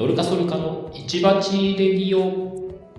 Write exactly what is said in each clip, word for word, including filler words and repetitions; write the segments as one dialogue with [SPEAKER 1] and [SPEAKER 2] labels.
[SPEAKER 1] ノルカソルカの一バチレディオ。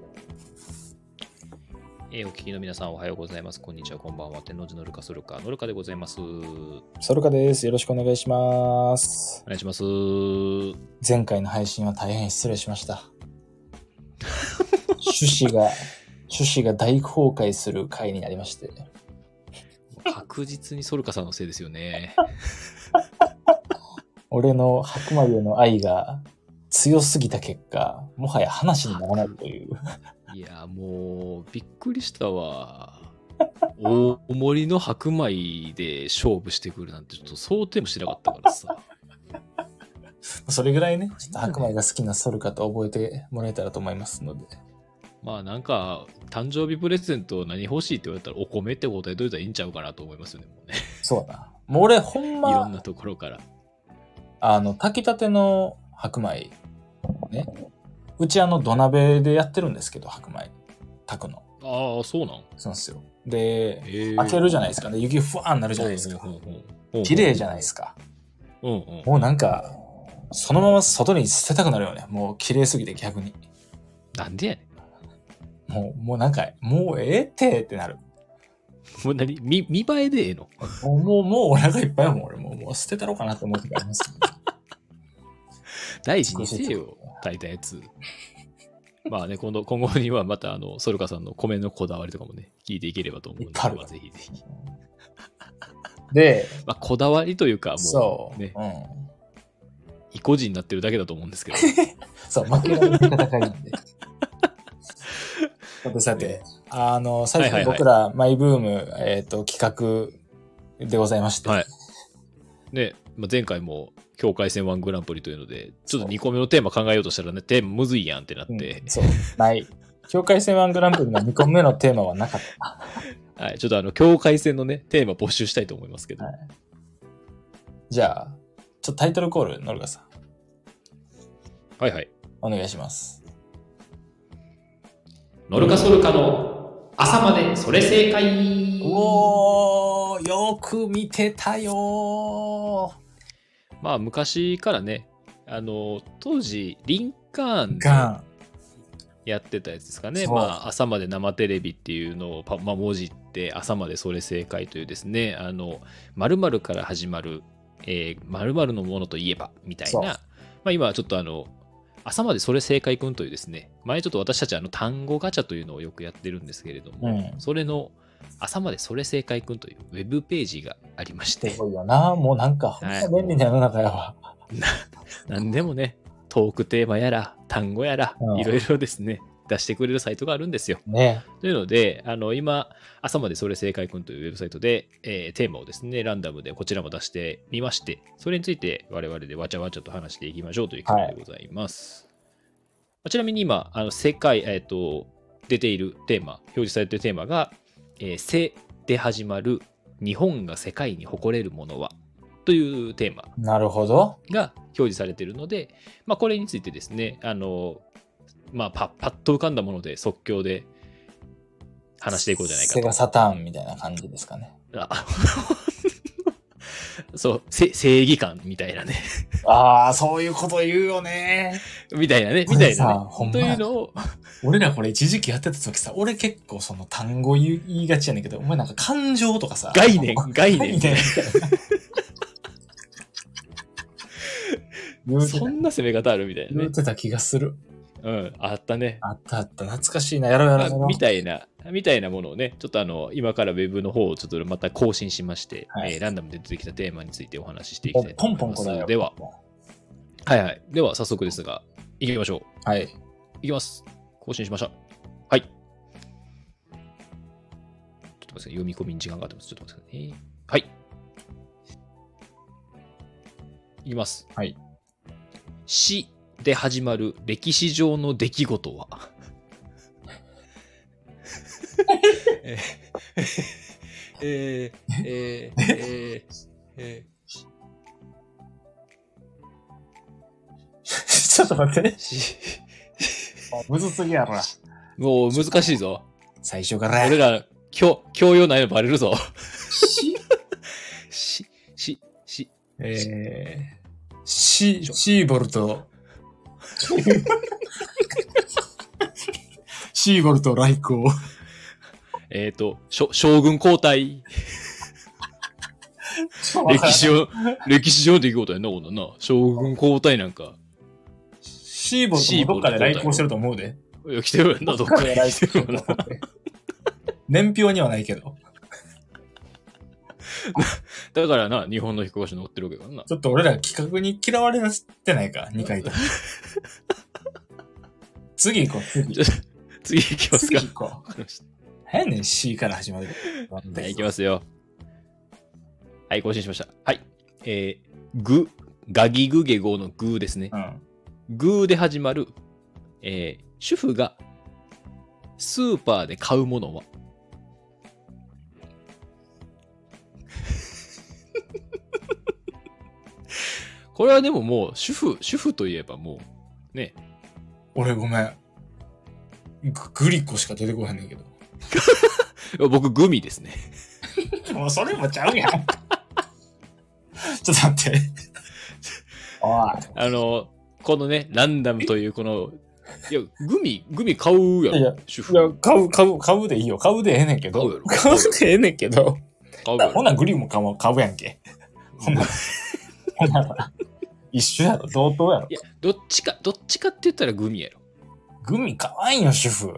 [SPEAKER 1] えー、お聞きの皆さんおはようございます。こんにちは、こんばんは。天王寺ノルカソルカ、ノルカでございます。
[SPEAKER 2] ソルカです。よろしくお願いします。
[SPEAKER 1] お願いします。
[SPEAKER 2] 前回の配信は大変失礼しました。趣旨が、趣旨が大公開する回になりまして。
[SPEAKER 1] 確実にソルカさんのせいですよね。
[SPEAKER 2] 俺の白米への愛が強すぎた結果、もはや話にならないという。
[SPEAKER 1] いや、もう、びっくりしたわ。大盛りの白米で勝負してくるなんてちょっと想定もしてなかったからさ。
[SPEAKER 2] それぐらいね、ちょっと白米が好きなソルカと覚えてもらえたらと思いますので。
[SPEAKER 1] まあなんか、誕生日プレゼント何欲しいって言われたらお米って答えといたらいいんちゃうかなと思いますよね、もうね。
[SPEAKER 2] そうだな。もう俺ほんま、
[SPEAKER 1] いろんなところから。
[SPEAKER 2] あの、炊きたての白米、ね。うちあの土鍋でやってるんですけど、白米。炊くの。
[SPEAKER 1] ああ、そうなん
[SPEAKER 2] そうなんですよ。で、
[SPEAKER 1] えー、
[SPEAKER 2] 開けるじゃないですかね。雪ふわーになるじゃないですか。綺麗じゃないですか。
[SPEAKER 1] うんうん、
[SPEAKER 2] もうなんか、そのまま外に捨てたくなるよね。もう綺麗すぎて逆に。
[SPEAKER 1] なんでやね
[SPEAKER 2] ん。もう、もうなんか、もうええってってなる。
[SPEAKER 1] もう何見、見栄えでええの
[SPEAKER 2] もう、もう、もうお腹いっぱいやもん、俺。もう、もう捨てたろうかなって思う時あります。
[SPEAKER 1] 大事にせよ、炊いたやつ。まあね、今度、今後にはまた、あの、ソルカさんの米のこだわりとかもね、聞いていければと思うので、まあ、ぜひぜひ。
[SPEAKER 2] で、
[SPEAKER 1] まあ、こだわりというか、もう、
[SPEAKER 2] そう、
[SPEAKER 1] ね、
[SPEAKER 2] うん。
[SPEAKER 1] 意固地になってるだけだと思うんですけど。
[SPEAKER 2] そう、負けられない戦いなんで。さてさて、ね、あの、最近僕ら、マイブーム、えっと、企画でございまして。
[SPEAKER 1] はい。ね、まあ、前回も、境界線ワングランプリというので、ちょっとにこめのテーマ考えようとしたらね、テーマむずいやんってなって。
[SPEAKER 2] うん、そう、ない。境界線ワングランプリのにこめのテーマはなかった。
[SPEAKER 1] はい、ちょっとあの、境界線のね、テーマ募集したいと思いますけど。はい、
[SPEAKER 2] じゃあ、ちょっとタイトルコール、ノルガさん。
[SPEAKER 1] はいはい。
[SPEAKER 2] お願いします。
[SPEAKER 1] ノルカソルカの朝までそれ正解。
[SPEAKER 2] おー、よく見てたよー。
[SPEAKER 1] まあ昔からね、あの、当時、リンカーンでやってたやつですかね。まあ朝まで生テレビっていうのをパ、まあ、文字って朝までそれ正解というですね、あの、〇〇から始まる、えー、〇〇のものといえばみたいな、まあ今はちょっとあの、朝までそれ正解くんというですね、前ちょっと私たちあの単語ガチャというのをよくやってるんですけれども、うん、それの朝までそれ正解くんというウェブページがありまして。
[SPEAKER 2] すごいよな、もうなんか、ほんま便利な世の中やわ。
[SPEAKER 1] な、なんでもね、トークテーマやら、単語やら、いろいろですね、出してくれるサイトがあるんですよ。
[SPEAKER 2] ね。
[SPEAKER 1] というので、あの、今、朝までそれ正解くんというウェブサイトで、えー、テーマをですね、ランダムでこちらも出してみまして、それについて我々でわちゃわちゃと話していきましょうという企画でございます。はい、ちなみに今、あの世界、えっと、出ているテーマ、表示されているテーマが、えー、せで始まる日本が世界に誇れるものはというテーマ
[SPEAKER 2] なるほど
[SPEAKER 1] が表示されているので、まあ、これについてですね、あの、まあ、パッ、パッと浮かんだもので即興で話していこうじゃないかと。
[SPEAKER 2] セガサターンみたいな感じですかね。
[SPEAKER 1] あそう、正義感みたいなね。
[SPEAKER 2] ああ、そういうこと言うよね。
[SPEAKER 1] みたいなね、みたいな、ね。というのを。
[SPEAKER 2] 俺らこれ一時期やってた時さ、俺結構その単語言いがちやねんけど、お前なんか感情とかさ。
[SPEAKER 1] 概念、概念。そんな攻め方あるみたいなね。
[SPEAKER 2] 言ってた気がする。
[SPEAKER 1] うん、あったね。
[SPEAKER 2] あったあった。懐かしいな。やろうやろうやろう。
[SPEAKER 1] みたいな、みたいなものをね、ちょっとあの、今からウェブの方をちょっとまた更新しまして、はい、えー、ランダムで出てきたテーマについてお話ししていきたいと思います。ポンポン答えよ。では、はいはい。では、早速ですが、行きましょう。
[SPEAKER 2] はい。
[SPEAKER 1] 行きます。更新しました。はい。ちょっと待ってください。読み込みに時間がかかってます。ちょっと待ってくださいね。はい。いきます。
[SPEAKER 2] はい。
[SPEAKER 1] しで始まる歴史上の出来事はえー、えー、えー、えー、え
[SPEAKER 2] ー、ちょっと待って。むずすぎやろな。
[SPEAKER 1] もう難しいぞ。
[SPEAKER 2] 最初から。
[SPEAKER 1] 俺ら、教、教養ないのバレるぞ。しし、し、し、
[SPEAKER 2] えー、シ、シーボルト。 シーゴルとライコウ。
[SPEAKER 1] えっと、しょ将軍交代。歴史を、歴史上の出来事やんな、こんなな。将軍交代なんか。
[SPEAKER 2] シーボルトもどっかで来航してると思うで。
[SPEAKER 1] いや、来てるやんな、どっかで来てるやんな。
[SPEAKER 2] 年表にはないけど。
[SPEAKER 1] だからな、日本の飛行士乗ってるわけだな。
[SPEAKER 2] ちょっと俺ら企画に嫌われてないか、にかいと。次行こう、次。
[SPEAKER 1] 次行きますか。
[SPEAKER 2] 次行こう。早いねん、C から始まる。
[SPEAKER 1] はい、行きますよ。はい、更新しました。はい。えー、ぐ、ガギグゲゴのグですね。
[SPEAKER 2] うん。
[SPEAKER 1] グで始まる、えー、主婦がスーパーで買うものはこれはでももう主婦、主婦といえばもう、ね。
[SPEAKER 2] 俺ごめん。ググリコしか出てこへんねんけど。
[SPEAKER 1] 僕、グミですね。
[SPEAKER 2] もうそれもちゃうやん。ちょっと待って。おい。
[SPEAKER 1] あの、このね、ランダムというこの、いや、グミ、グミ買うやろ、
[SPEAKER 2] いや
[SPEAKER 1] 主婦。
[SPEAKER 2] いや、買う、買う、買うでいいよ。買うでええねんけど。
[SPEAKER 1] 買うやろ
[SPEAKER 2] 買うでええねんけど。
[SPEAKER 1] 買うやろ。
[SPEAKER 2] ほな、グリも買う買うやんけ。ほんなら、ほんなら、一緒やろ。同等やろ
[SPEAKER 1] い。や、どっちか、どっちかって言ったらグミやろ。
[SPEAKER 2] グミ買わんよ、主婦。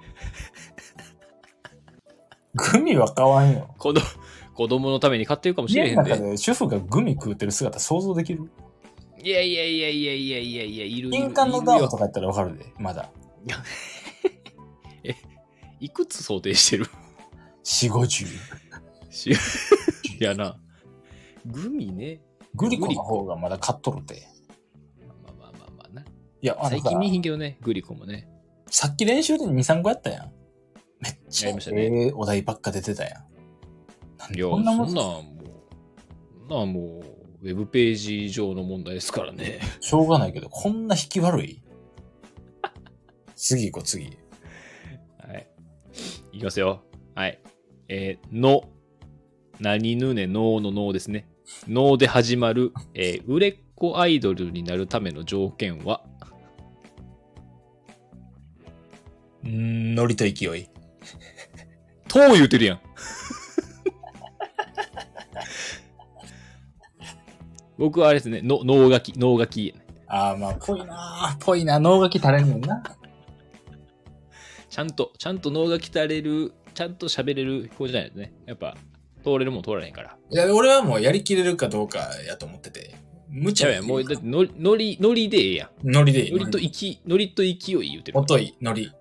[SPEAKER 2] グミは買わんよ。
[SPEAKER 1] 子供、子供のために買ってるかもしれへんで。
[SPEAKER 2] 家の中で主婦がグミ食うてる姿想像できる？
[SPEAKER 1] いやいやいやいやいやいやいや、いるいる。
[SPEAKER 2] 金柑のガムとかやったらわかるで、まだ。
[SPEAKER 1] え、いくつ想定してる？
[SPEAKER 2] 四五十。
[SPEAKER 1] しいやな。グミね。
[SPEAKER 2] グリコの方がまだ買っとるて。
[SPEAKER 1] まあまあまあまあな。
[SPEAKER 2] いや、あの
[SPEAKER 1] 最近見ひんけどね、グリコもね。
[SPEAKER 2] さっき練習でに、さんこやったやん。めっちゃ
[SPEAKER 1] やりましたね
[SPEAKER 2] ええお題ばっか出てたやん。
[SPEAKER 1] いや、そんなんもう、そんなんもう、ウェブページ上の問題ですからね。
[SPEAKER 2] しょうがないけど、こんな引き悪い？次行こう、次。
[SPEAKER 1] はい。いきますよ。はい。えー、の、何ぬねのののですね。ので始まる、えー、売れっ子アイドルになるための条件は、
[SPEAKER 2] んー、ノリと勢い。
[SPEAKER 1] とう言うてるやん。僕はあれですね、の脳書き、脳書き。
[SPEAKER 2] ああ、まあ、ぽいなーぽいな、脳書き垂れんねんな。
[SPEAKER 1] ちゃんと、ちゃんと脳書き垂れる、ちゃんと喋れる方じゃないとね。やっぱ、通れるもん通らへんから。
[SPEAKER 2] いや、俺はもうやりきれるかどうかやと思ってて。無茶
[SPEAKER 1] いやいや、もう、だってノリ、ノリ、ノリでええやん。
[SPEAKER 2] ノリでいい。
[SPEAKER 1] ノリと息、ノリと勢い言うてる。
[SPEAKER 2] おとい、ノリ。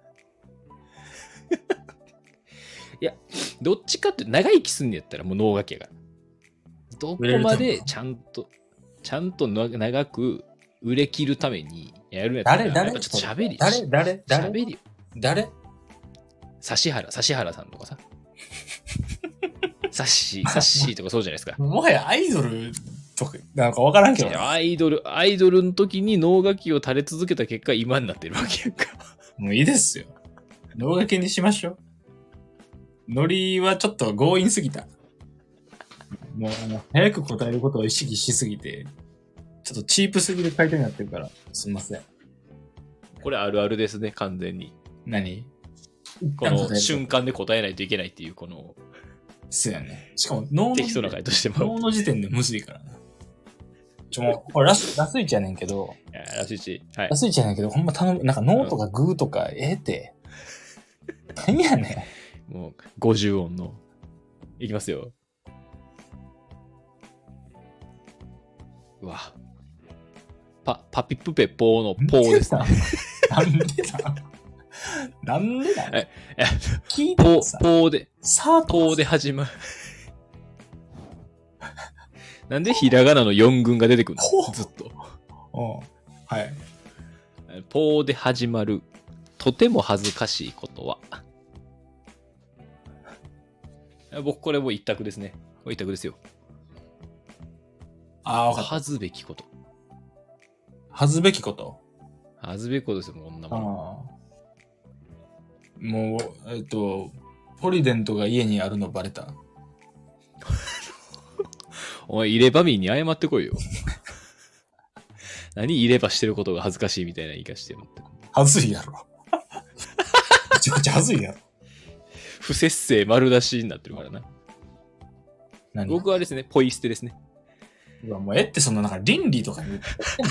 [SPEAKER 1] いや、どっちかって長生きすんねやったらもう脳書きやから。どこまでちゃんと、ちゃんと長く売れ切るためにやるやつ
[SPEAKER 2] 誰誰
[SPEAKER 1] やっぱちょっと喋り。
[SPEAKER 2] 誰誰誰
[SPEAKER 1] 喋りよ。
[SPEAKER 2] 誰
[SPEAKER 1] 指原、指原さんとかさ。サッシー、サッシーとかそうじゃないですか。
[SPEAKER 2] もはやアイドルとか、なんかわからんけど。
[SPEAKER 1] アイドル、アイドルの時に脳書きを垂れ続けた結果、今になってるわけやんか。
[SPEAKER 2] もういいですよ。脳書きにしましょう。ノリはちょっと強引すぎた。もう、あの、早く答えることを意識しすぎて、ちょっとチープすぎる回答になってるから、すみません。
[SPEAKER 1] これあるあるですね、完全に。
[SPEAKER 2] 何？
[SPEAKER 1] この瞬間で答えないといけないっていう、この、
[SPEAKER 2] そうやね。しかも脳の
[SPEAKER 1] 適当な回答してもらう。
[SPEAKER 2] 脳の時点でむずいからな。ちょ、もう、これラス、ラスイチやねんけど、
[SPEAKER 1] いやラスイチ。はい
[SPEAKER 2] ラ。スイチやねんけど、ほんま頼む、なんか脳とかグーとか、ええって。何やね
[SPEAKER 1] もう、ごじゅう音の。いきますよ。うわ。パ、パピプペポーの
[SPEAKER 2] ん。
[SPEAKER 1] ポーですね。
[SPEAKER 2] なんでだなんでだ
[SPEAKER 1] え、え、
[SPEAKER 2] 聞い
[SPEAKER 1] ポー、
[SPEAKER 2] てさ、
[SPEAKER 1] ポーで、
[SPEAKER 2] さあ
[SPEAKER 1] ポーで始まる。なんでひらがなのよん群が出てくるのずっと。
[SPEAKER 2] うん。はい。
[SPEAKER 1] ポーで始まる。とても恥ずかしいことは。僕これも一択ですね。これ一択ですよ。
[SPEAKER 2] ああ、わかった。
[SPEAKER 1] 恥ずべきこと。
[SPEAKER 2] 恥ずべきこと。
[SPEAKER 1] 恥ずべきことですよ、こんなもん。
[SPEAKER 2] ああ。もう、えっと、ポリデントが家にあるのバレた。
[SPEAKER 1] お前、入れ歯民に謝ってこいよ。 何入れ歯してることが恥ずかしいみたいな言い方してる。
[SPEAKER 2] はずいやろ。めちゃくちゃはずいやろ。
[SPEAKER 1] 不節制丸出しになってるからな。
[SPEAKER 2] 何
[SPEAKER 1] 僕はあれですね、ポイ捨てですね。
[SPEAKER 2] うわ、もうえってそのなんか倫理とか言ってんの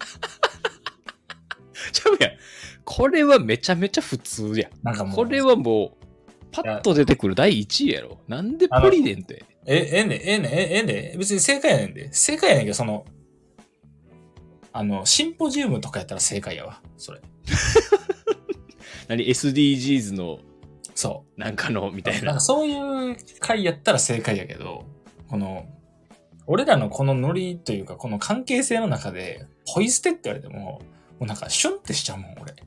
[SPEAKER 1] ちゃうやん。これはめちゃめちゃ普通やん。
[SPEAKER 2] なんかもう。
[SPEAKER 1] これはもう、パッと出てくるだいいちいやろ。なんでポリデンって。
[SPEAKER 2] え、ええねん、ええねん、えええねん。別に正解やねんで。正解やねんけど、その、あの、シンポジウムとかやったら正解やわ。それ。
[SPEAKER 1] 何 エスディージーズ の、
[SPEAKER 2] そう。
[SPEAKER 1] なんかの、みたいな。
[SPEAKER 2] なんかそういう回やったら正解やけど、この、俺らのこのノリというか、この関係性の中で、ポイ捨てって言われても、もうなんかシュンってしちゃうもん、俺。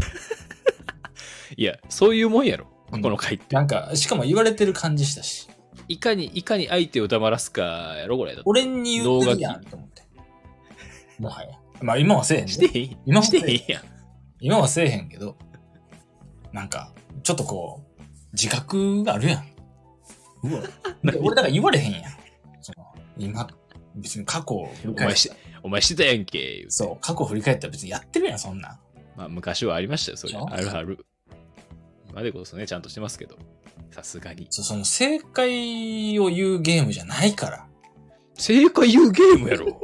[SPEAKER 1] いや、そういうもんやろ。この回って。
[SPEAKER 2] なんか、しかも言われてる感じしたし。
[SPEAKER 1] いかに、いかに相手を黙らすかやろ、これ。
[SPEAKER 2] 俺に言ってるやん、と思って。もはや。まあ今はせえへんね。
[SPEAKER 1] してへん。
[SPEAKER 2] 今は
[SPEAKER 1] してへんやん。
[SPEAKER 2] 今はせえへんけど、なんか、ちょっとこう、自覚があるやん。うわ。俺だから言われへんやん。その今、別に過去を振り返った。
[SPEAKER 1] お前してたやんけ。
[SPEAKER 2] そう、過去を振り返ったら別にやってるやん、そんなん。
[SPEAKER 1] まあ昔はありましたよ、それ。あるある。今でこそね、ちゃんとしてますけど。さすがに。
[SPEAKER 2] そその正解を言うゲームじゃないから。
[SPEAKER 1] 正解言うゲームやろ。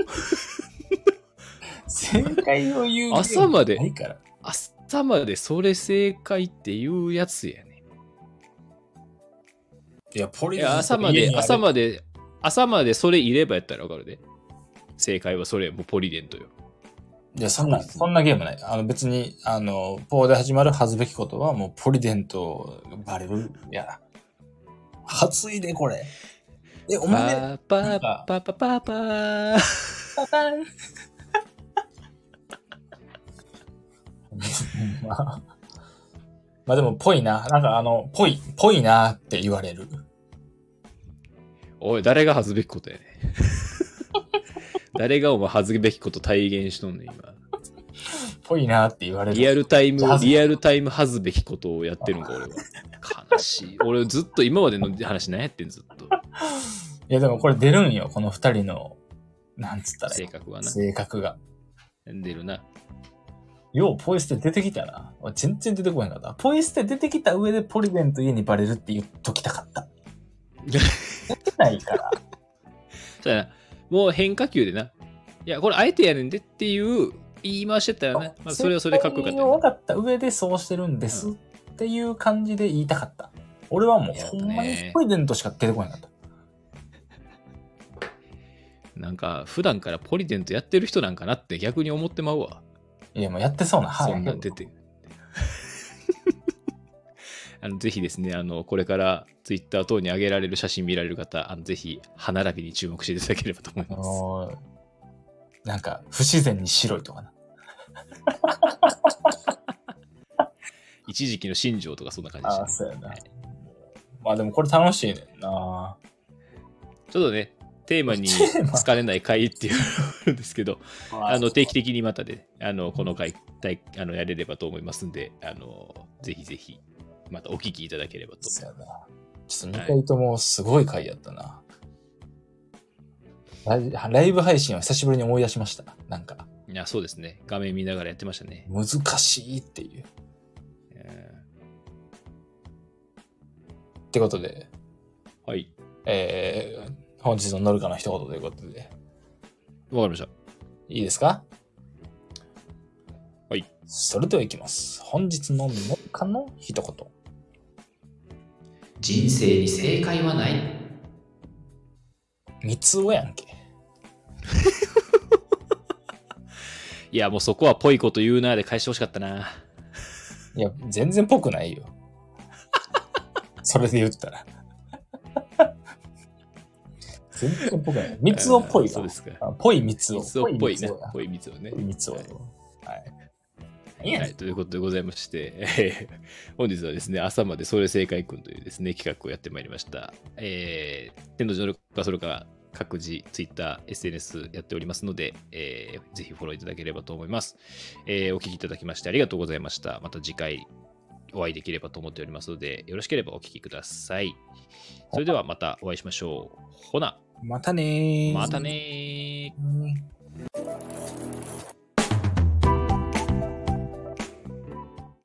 [SPEAKER 2] 正解を言うゲームじゃないから。
[SPEAKER 1] 朝まで、朝までそれ正解っていうやつやね。
[SPEAKER 2] いや、ポリ
[SPEAKER 1] いや、朝まで、朝まで、朝までそれいればやったらわかるで。正解はそれ、もうポリデントよ。
[SPEAKER 2] いや、そんな、そんなゲームない。あの別に、あの、ポーで始まる恥ずべきことはもうポリデントバレるやら。恥ずいで、これ。え、お前、
[SPEAKER 1] パーパーパーパーパーパー。パパン。
[SPEAKER 2] まあ、まあでも、ぽいな。なんかあの、ぽい、ぽいなって言われる。
[SPEAKER 1] おい、誰が恥ずべきことやね。誰がお前恥ずべきこと体現しとんねん、今。
[SPEAKER 2] ぽいなって言われる。
[SPEAKER 1] リアルタイム、リアルタイム恥ずべきことをやってるんか、俺は。悲しい。俺ずっと今までの話何やってん、ずっと。
[SPEAKER 2] いやでもこれ出るんよ、この二人の、なんつったら。
[SPEAKER 1] 性格がな。
[SPEAKER 2] 性格が。
[SPEAKER 1] 出るな。
[SPEAKER 2] よう、ポイ捨て出てきたな。全然出てこへんかった。ポイ捨て出てきた上でポリデント家にバレるって言っときたかった。出てないから。
[SPEAKER 1] そうやな。もう変化球でな。いや、これあえてやねんでっていう言い回してたよね。まあ、それはそれでかっこよかったよ、ね。
[SPEAKER 2] 分かった上でそうしてるんですっていう感じで言いたかった。俺はもうほんまにポリデントしか出てこなかった。
[SPEAKER 1] なんか普段からポリデントやってる人なんかなって逆に思ってまうわ。
[SPEAKER 2] いやもうやってそうな。
[SPEAKER 1] そんなん出て。あのぜひですね、あのこれからツイッター等に上げられる写真見られる方、あのぜひ歯並びに注目していただければと思います。あのー、
[SPEAKER 2] なんか不自然に白いとかな。
[SPEAKER 1] 一時期の新庄とかそんな感じでした、ね。
[SPEAKER 2] ああ、そうやな。はい、まあでもこれ楽しいねんな。
[SPEAKER 1] ちょっとね、テーマに疲れない回っていうんですけど、あの定期的にまたで、ね、あのこの回あのやれればと思いますんで、あのぜひぜひまたお聞きいただければと。
[SPEAKER 2] そうやな。ちょっとにかいともすごい回やったな。はい、ライブ配信は久しぶりに思い出しました。なんか。
[SPEAKER 1] いや、そうですね。画面見ながらやってましたね。
[SPEAKER 2] 難しいっていう。ってことで。
[SPEAKER 1] はい。
[SPEAKER 2] えー、本日のノルカの一言ということで。
[SPEAKER 1] わかりました。
[SPEAKER 2] いいですか？
[SPEAKER 1] はい。
[SPEAKER 2] それではいきます。本日のノルカの一言。
[SPEAKER 1] 人生に正解はない。
[SPEAKER 2] 三つおやんけ。
[SPEAKER 1] いや、もうそこはぽいこと言うなーで返してほしかったな。
[SPEAKER 2] いや、全然ぽくないよ。それで言ったら。全然ぽくない。三つおっぽいわ。
[SPEAKER 1] そうですか。
[SPEAKER 2] ぽい三つお。
[SPEAKER 1] 三つおっぽいね。ぽい三つおね。
[SPEAKER 2] ぽい三つお。はい。
[SPEAKER 1] はい、ということでございまして、えー、本日はですね、朝までそれ正解くんというですね、企画をやってまいりました。えー、天童寺のかそれか各自、ツイッター、エスエヌエス やっておりますので、えー、ぜひフォローいただければと思います。えー、お聞きいただきましてありがとうございました。また次回お会いできればと思っておりますので、よろしければお聞きください。それではまたお会いしましょう。ほな。
[SPEAKER 2] またねー。
[SPEAKER 1] またねー。